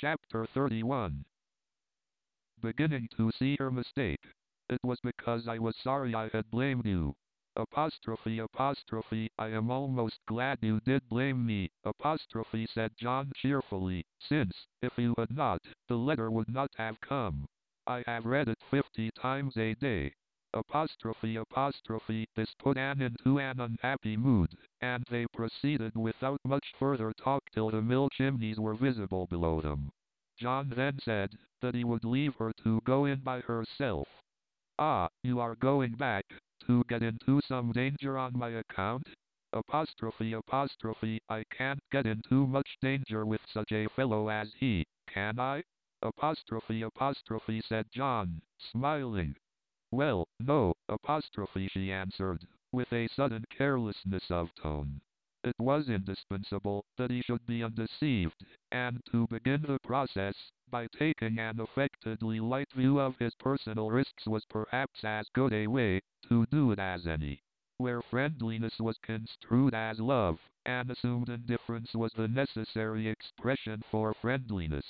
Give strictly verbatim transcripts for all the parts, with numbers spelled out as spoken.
Chapter thirty-one. Beginning to see her mistake. It was because I was sorry I had blamed you. Apostrophe apostrophe I am almost glad you did blame me, apostrophe said John cheerfully, since, if you had not, the letter would not have come. I have read it fifty times a day. Apostrophe apostrophe this put Anne into an unhappy mood, and they proceeded without much further talk till the mill chimneys were visible below them. John then said that he would leave her to go in by herself. Ah, you are going back, to get into some danger on my account? Apostrophe apostrophe I can't get into much danger with such a fellow as he, can I? Apostrophe apostrophe said John, smiling. Well, no, apostrophe she answered, with a sudden carelessness of tone. It was indispensable that he should be undeceived, and to begin the process, by taking an affectedly light view of his personal risks was perhaps as good a way to do it as any. Where friendliness was construed as love, and assumed indifference was the necessary expression for friendliness.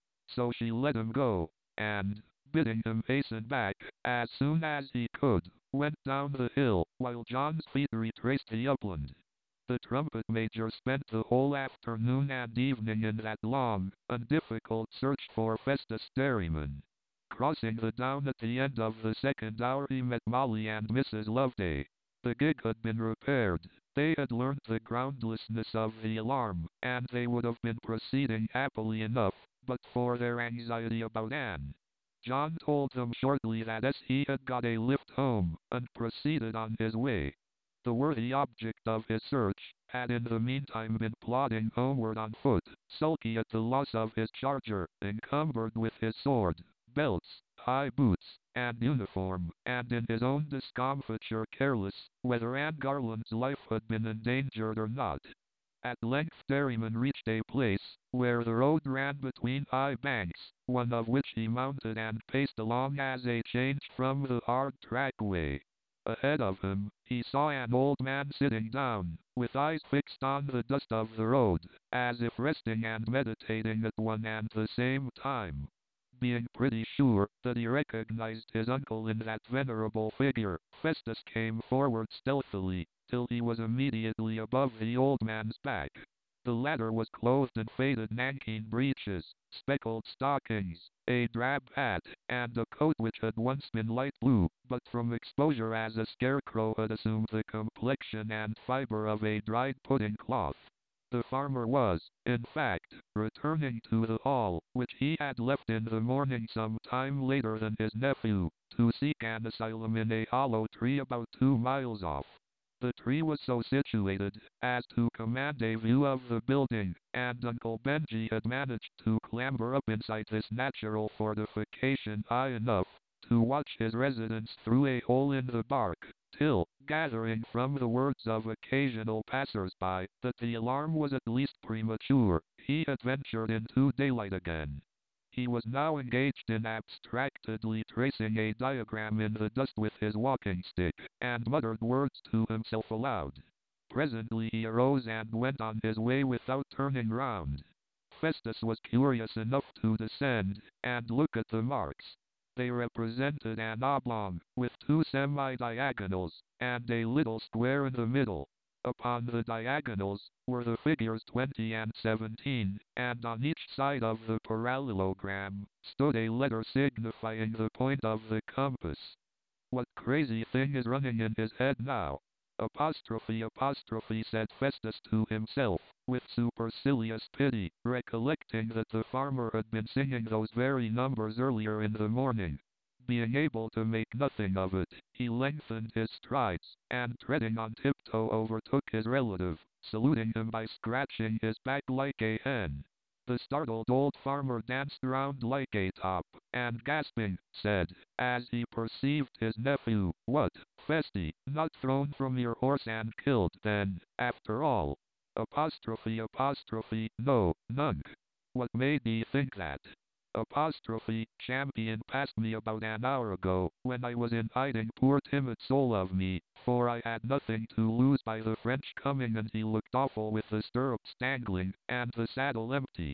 So she let him go, and, bidding him hasten back, as soon as he could, went down the hill, while John's feet retraced the upland. The trumpet major spent the whole afternoon and evening in that long and difficult search for Festus Derriman. Crossing the down at the end of the second hour he met Molly and Missus Loveday. The gig had been repaired, they had learnt the groundlessness of the alarm, and they would have been proceeding happily enough, but for their anxiety about Anne. John told them shortly that as he had got a lift home, and proceeded on his way. The worthy object of his search had in the meantime been plodding homeward on foot, sulky at the loss of his charger, encumbered with his sword, belts, high boots, and uniform, and in his own discomfiture careless whether Anne Garland's life had been endangered or not. At length Derriman reached a place where the road ran between high banks, one of which he mounted and paced along as a change from the hard trackway. Ahead of him, he saw an old man sitting down, with eyes fixed on the dust of the road, as if resting and meditating at one and the same time. Being pretty sure that he recognized his uncle in that venerable figure, Festus came forward stealthily, till he was immediately above the old man's back. The latter was clothed in faded nankeen breeches, speckled stockings, a drab hat, and a coat which had once been light blue, but from exposure as a scarecrow had assumed the complexion and fiber of a dried pudding cloth. The farmer was, in fact, returning to the hall, which he had left in the morning some time later than his nephew, to seek an asylum in a hollow tree about two miles off. The tree was so situated as to command a view of the building, and Uncle Benjy had managed to clamber up inside this natural fortification high enough to watch his residence through a hole in the bark, till, gathering from the words of occasional passers-by that the alarm was at least premature, he had ventured into daylight again. He was now engaged in abstractedly tracing a diagram in the dust with his walking stick, and muttered words to himself aloud. Presently he arose and went on his way without turning round. Festus was curious enough to descend, and look at the marks. They represented an oblong, with two semi-diagonals, and a little square in the middle. Upon the diagonals were the figures twenty and seventeen, and on each side of the parallelogram stood a letter signifying the point of the compass. What crazy thing is running in his head now? Apostrophe apostrophe said Festus to himself, with supercilious pity, recollecting that the farmer had been singing those very numbers earlier in the morning. Being able to make nothing of it, he lengthened his strides, and treading on tiptoe overtook his relative, saluting him by scratching his back like a hen. The startled old farmer danced round like a top, and gasping, said, as he perceived his nephew, "What, Festy, not thrown from your horse and killed then, after all?" Apostrophe apostrophe, no, nunc. What made ye think that? Apostrophe, Champion passed me about an hour ago, when I was in hiding, poor timid soul of me, for I had nothing to lose by the French coming, and he looked awful with the stirrups dangling, and the saddle empty.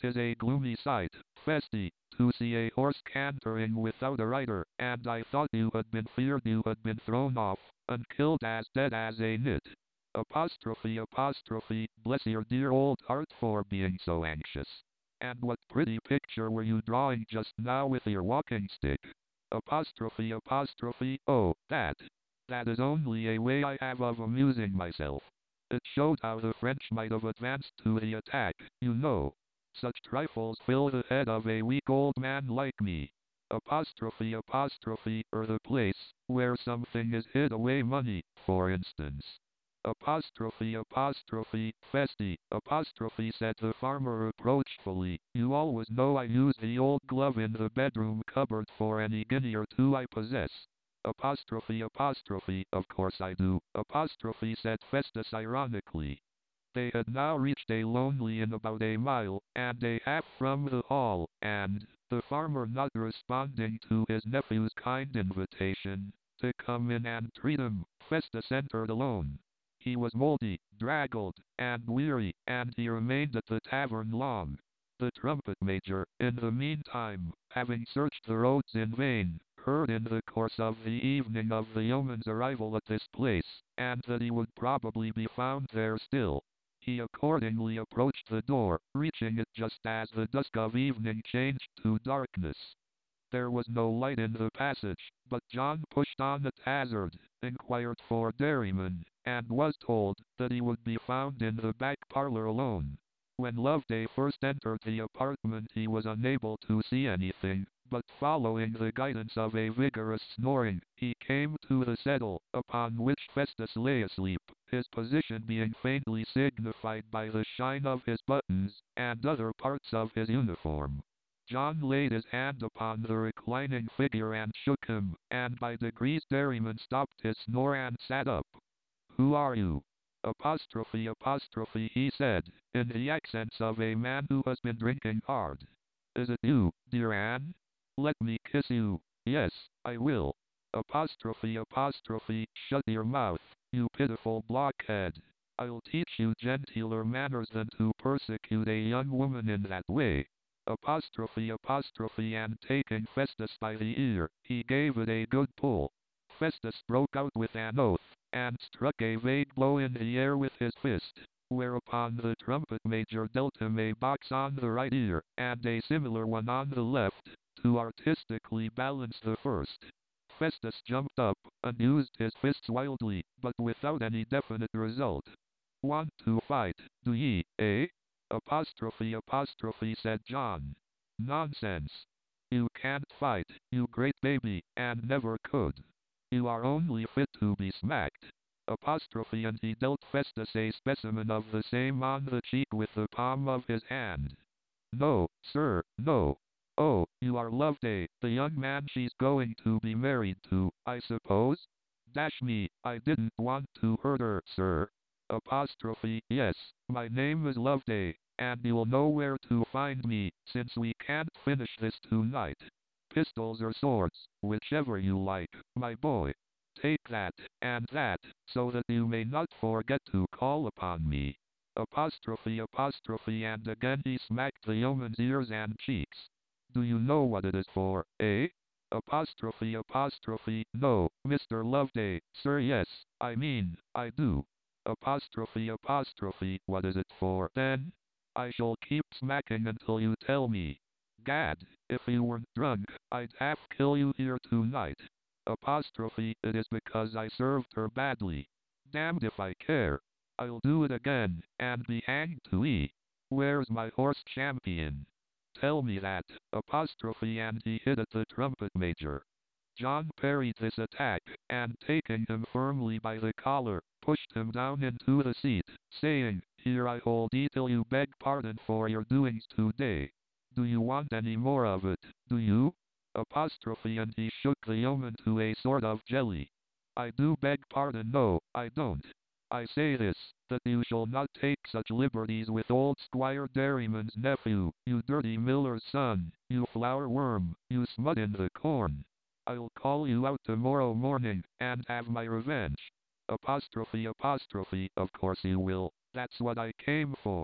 is a gloomy sight, Feste, to see a horse cantering without a rider, and I thought you had been feared you had been thrown off, and killed as dead as a nit. Apostrophe apostrophe, bless your dear old heart for being so anxious. And what pretty picture were you drawing just now with your walking stick? Apostrophe apostrophe, oh, that. That is only a way I have of amusing myself. It showed how the French might have advanced to the attack, you know. Such trifles fill the head of a weak old man like me. Apostrophe apostrophe, or the place where something is hid away, money, for instance. Apostrophe apostrophe, Feste, apostrophe, said the farmer reproachfully. You always know I use the old glove in the bedroom cupboard for any guinea or two I possess. Apostrophe apostrophe, of course I do, apostrophe, said Festus ironically. They had now reached a lonely inn about a mile and a half from the hall, and, the farmer not responding to his nephew's kind invitation to come in and treat him, Festus entered alone. He was mouldy, draggled, and weary, and he remained at the tavern long. The trumpet major, in the meantime, having searched the roads in vain, heard in the course of the evening of the yeoman's arrival at this place, and that he would probably be found there still. He accordingly approached the door, reaching it just as the dusk of evening changed to darkness. There was no light in the passage, but John pushed on at hazard, inquired for Dairyman, and was told that he would be found in the back parlor alone. When Loveday first entered the apartment he was unable to see anything, but following the guidance of a vigorous snoring, he came to the settle, upon which Festus lay asleep, his position being faintly signified by the shine of his buttons, and other parts of his uniform. John laid his hand upon the reclining figure and shook him, and by degrees Dairyman stopped his snore and sat up. Who are you? Apostrophe apostrophe, he said, in the accents of a man who has been drinking hard. Is it you, dear Anne? Let me kiss you. Yes, I will. Apostrophe apostrophe, shut your mouth, you pitiful blockhead. I'll teach you genteeler manners than to persecute a young woman in that way. Apostrophe apostrophe, and taking Festus by the ear, he gave it a good pull. Festus broke out with an oath, and struck a vague blow in the air with his fist, whereupon the trumpet major dealt him a box on the right ear, and a similar one on the left, to artistically balance the first. Festus jumped up, and used his fists wildly, but without any definite result. Want to fight, do ye, eh? Apostrophe apostrophe, said John. Nonsense. You can't fight, you great baby, and never could. You are only fit to be smacked. Apostrophe, and he dealt Festus a specimen of the same on the cheek with the palm of his hand. No, sir, no. Oh, you are Loveday, the young man she's going to be married to, I suppose? Dash me, I didn't want to hurt her, sir. Apostrophe, yes, my name is Loveday, and you'll know where to find me, since we can't finish this tonight. Pistols or swords, whichever you like, my boy. Take that, and that, so that you may not forget to call upon me. Apostrophe apostrophe, and again he smacked the yeoman's ears and cheeks. Do you know what it is for, eh? Apostrophe apostrophe, no, Mister Loveday, sir, yes, I mean, I do. Apostrophe apostrophe, what is it for, then? I shall keep smacking until you tell me. Gad, if you weren't drunk, I'd half kill you here tonight. Apostrophe, it is because I served her badly. Damned if I care. I'll do it again, and be hanged to ye. Where's my horse Champion? Tell me that. Apostrophe, and he hit at the trumpet major. John parried this attack, and taking him firmly by the collar, pushed him down into the seat, saying, Here I hold ye till you beg pardon for your doings today. Do you want any more of it, do you? Apostrophe, and he shook the yeoman to a sort of jelly. I do beg pardon, no, I don't. I say this, that you shall not take such liberties with old Squire Dairyman's nephew, you dirty miller's son, you flour worm, you smut in the corn. I'll call you out tomorrow morning, and have my revenge. Apostrophe apostrophe, of course you will, that's what I came for.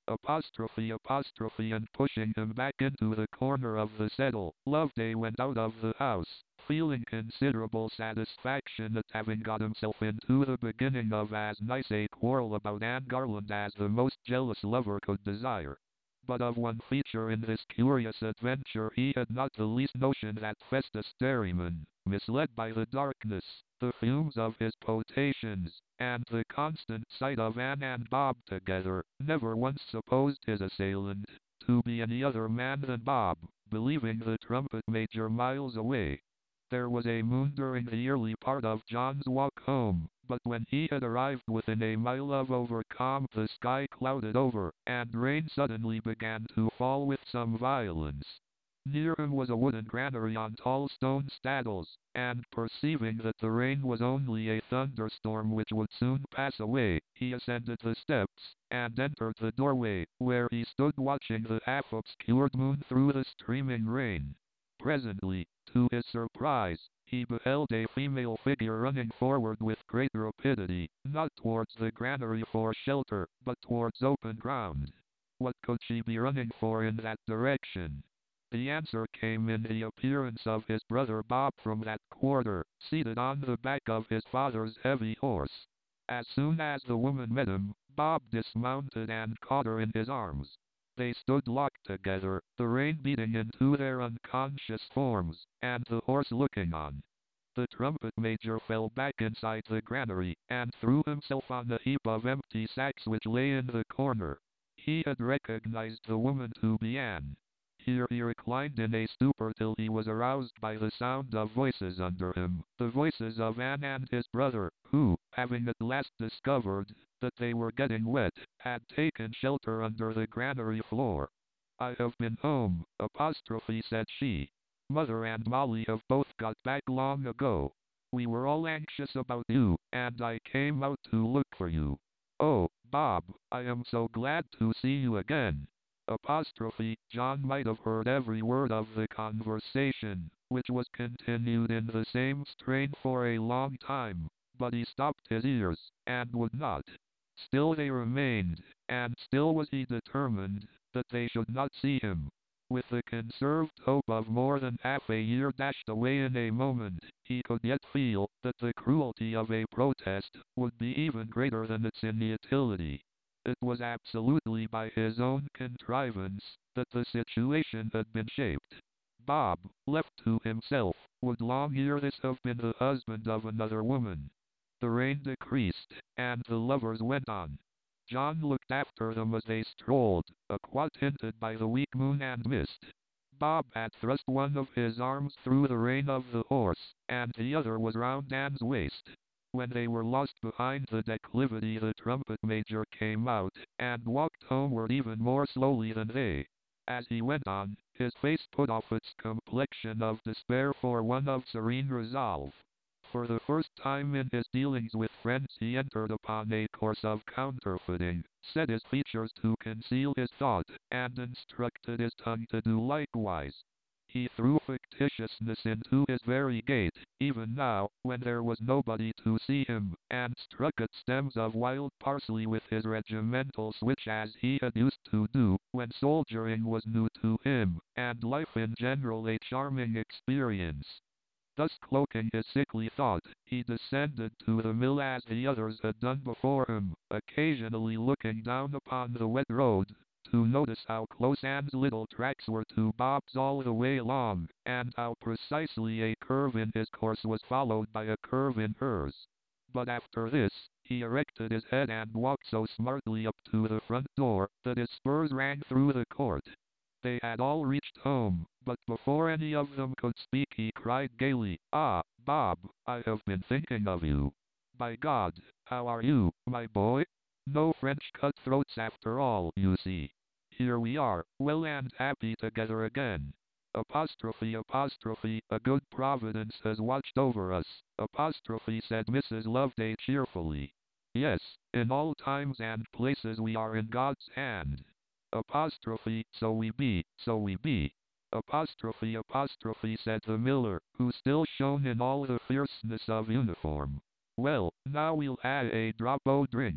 apostrophe apostrophe and pushing him back into the corner of the settle, Loveday went out of the house, feeling considerable satisfaction at having got himself into the beginning of as nice a quarrel about Anne Garland as the most jealous lover could desire. But of one feature in this curious adventure he had not the least notion, that Festus Derriman, misled by the darkness, the fumes of his potations, and the constant sight of Anne and Bob together, never once supposed his assailant to be any other man than Bob, believing the trumpet major miles away. There was a moon during the early part of John's walk home, but when he had arrived within a mile of Overcombe the sky clouded over, and rain suddenly began to fall with some violence. Near him was a wooden granary on tall stone staddles, and perceiving that the rain was only a thunderstorm which would soon pass away, he ascended the steps, and entered the doorway, where he stood watching the half-obscured moon through the streaming rain. Presently, to his surprise, he beheld a female figure running forward with great rapidity, not towards the granary for shelter, but towards open ground. What could she be running for in that direction? The answer came in the appearance of his brother Bob from that quarter, seated on the back of his father's heavy horse. As soon as the woman met him, Bob dismounted and caught her in his arms. They stood locked together, the rain beating into their unconscious forms, and the horse looking on. The trumpet major fell back inside the granary, and threw himself on the heap of empty sacks which lay in the corner. He had recognized the woman to be Anne. Here he reclined in a stupor till he was aroused by the sound of voices under him, the voices of Anne and his brother, who, having at last discovered that they were getting wet, had taken shelter under the granary floor. "I have been home," apostrophe said she. "Mother and Molly have both got back long ago. We were all anxious about you, and I came out to look for you. Oh, Bob, I am so glad to see you again." Apostrophe, John might have heard every word of the conversation, which was continued in the same strain for a long time, but he stopped his ears, and would not. Still they remained, and still was he determined that they should not see him. With the conserved hope of more than half a year dashed away in a moment, he could yet feel that the cruelty of a protest would be even greater than its inutility. It was absolutely by his own contrivance that the situation had been shaped. Bob, left to himself, would long ere this have been the husband of another woman. The rain decreased, and the lovers went on. John looked after them as they strolled, a quad tinted by the weak moon and mist. Bob had thrust one of his arms through the rein of the horse, and the other was round Anne's waist. When they were lost behind the declivity, the trumpet major came out, and walked homeward even more slowly than they. As he went on, his face put off its complexion of despair for one of serene resolve. For the first time in his dealings with friends he entered upon a course of counterfeiting, set his features to conceal his thought, and instructed his tongue to do likewise. He threw fictitiousness into his very gait, even now, when there was nobody to see him, and struck at stems of wild parsley with his regimental switch as he had used to do, when soldiering was new to him, and life in general a charming experience. Thus cloaking his sickly thought, he descended to the mill as the others had done before him, occasionally looking down upon the wet road, to notice how close Anne's little tracks were to Bob's all the way along, and how precisely a curve in his course was followed by a curve in hers. But after this, he erected his head and walked so smartly up to the front door, that his spurs rang through the court. They had all reached home, but before any of them could speak he cried gaily, "Ah, Bob, I have been thinking of you. By God, how are you, my boy? No French cutthroats after all, you see. Here we are, well and happy together again. Apostrophe apostrophe, a good providence has watched over us," apostrophe said Missus Loveday cheerfully. "Yes, in all times and places we are in God's hand. Apostrophe, so we be, so we be." Apostrophe apostrophe said the miller, who still shone in all the fierceness of uniform. "Well, now we'll ha' a drop o' drink."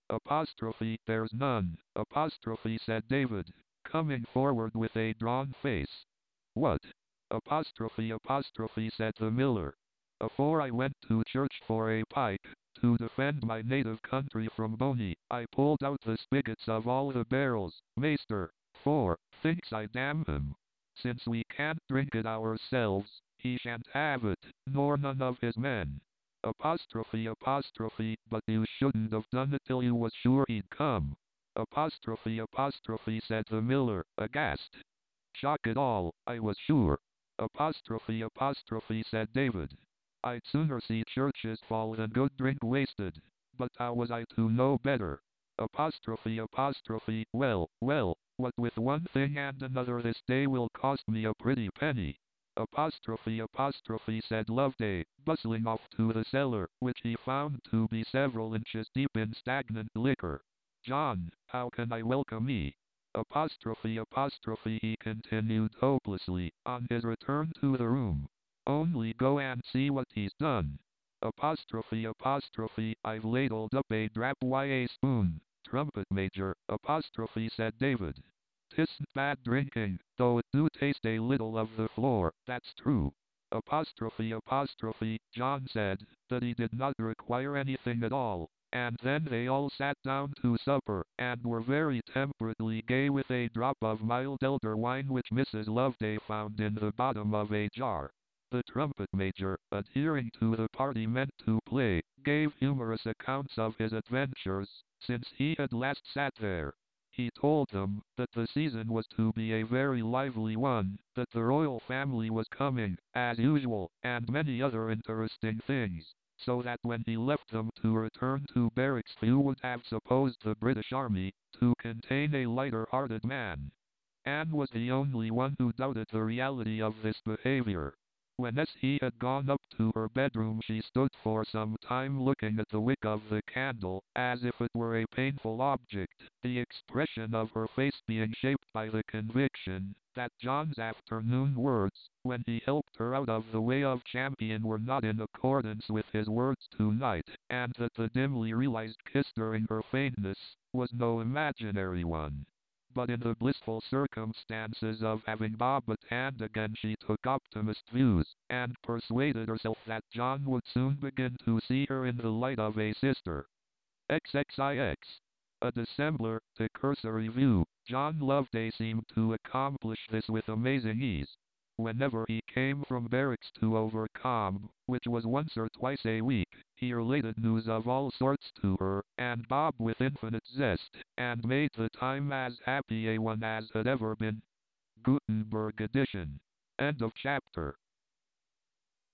Apostrophe, there's none. Apostrophe, said David, coming forward with a drawn face. What? Apostrophe, apostrophe, said the miller. Afore I went to church for a pike, to defend my native country from Boney, I pulled out the spigots of all the barrels, maester, for, thinks I, damn him, since we can't drink it ourselves, he shan't have it, nor none of his men. Apostrophe, apostrophe, but you shouldn't have done it till you was sure he'd come. Apostrophe, apostrophe, said the miller, aghast. Shock it all, I was sure. Apostrophe, apostrophe, said David. I'd sooner see churches fall than good drink wasted. But how was I to know better? Apostrophe, apostrophe, well, well, what with one thing and another this day will cost me a pretty penny. Apostrophe, apostrophe, said Loveday, bustling off to the cellar, which he found to be several inches deep in stagnant liquor. John, how can I welcome ye? Apostrophe, apostrophe, he continued hopelessly, on his return to the room. Only go and see what he's done. Apostrophe, apostrophe, I've ladled up a drap why a spoon. Trumpet major, apostrophe, said David. 'Tisn't bad drinking, though it do taste a little of the floor, that's true. Apostrophe, apostrophe, John said, that he did not require anything at all. And then they all sat down to supper, and were very temperately gay with a drop of mild elder wine which Missus Loveday found in the bottom of a jar. The trumpet major, adhering to the party meant to play, gave humorous accounts of his adventures, since he had last sat there. He told them that the season was to be a very lively one, that the royal family was coming, as usual, and many other interesting things, so that when he left them to return to barracks few would have supposed the British Army to contain a lighter-hearted man. Anne was the only one who doubted the reality of this behavior. When as he had gone up to her bedroom she stood for some time looking at the wick of the candle, as if it were a painful object, the expression of her face being shaped by the conviction that John's afternoon words, when he helped her out of the way of Champion, were not in accordance with his words tonight, and that the dimly realized kiss during her faintness was no imaginary one. But in the blissful circumstances of having Bob at hand again she took optimist views, and persuaded herself that John would soon begin to see her in the light of a sister. XXIX. A dissembler, to cursory view, John Loveday seemed to accomplish this with amazing ease. Whenever he came from barracks to Overcombe, which was once or twice a week, he related news of all sorts to her, and Bob with infinite zest, and made the time as happy a one as had ever been. Gutenberg edition. End of chapter.